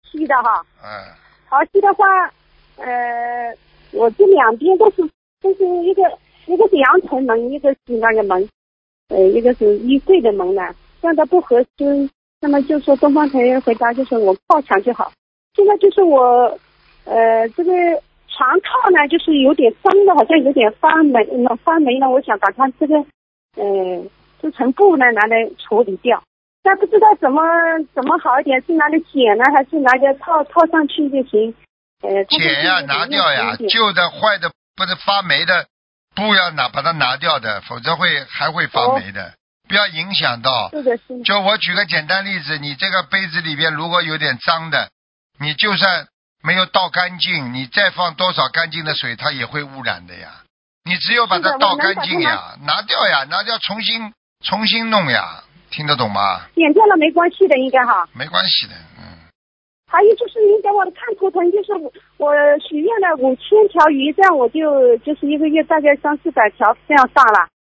吸的哈。好吸的话，我这两边都是一个是阳城门，一个是那个门，一个是衣柜的门呢，这样的不合适。那么就说东方台回答就是我靠墙就好。现在就是我这个床套呢，就是有点脏的，好像有点发霉了。我想把它这个这层布呢拿来处理掉，但不知道怎么好一点，是拿来剪呢，还是拿个套上去就行？ 剪呀，拿掉呀，旧的坏的不是发霉的布要把它拿掉的，否则还会发霉的。不要影响到。 是的。 就我举个简单例子，你这个杯子里边如果有点脏的，你就算没有倒干净，你再放多少干净的水，它也会污染的呀。你只有把它倒干净呀，拿掉重新弄呀，听得懂吗？ 剪掉了没关系的，应该哈。 没关系的， 还有就是你给我的看图腾，就是我许愿了5000条鱼，这样我就是一个月大概300-400条这样上了。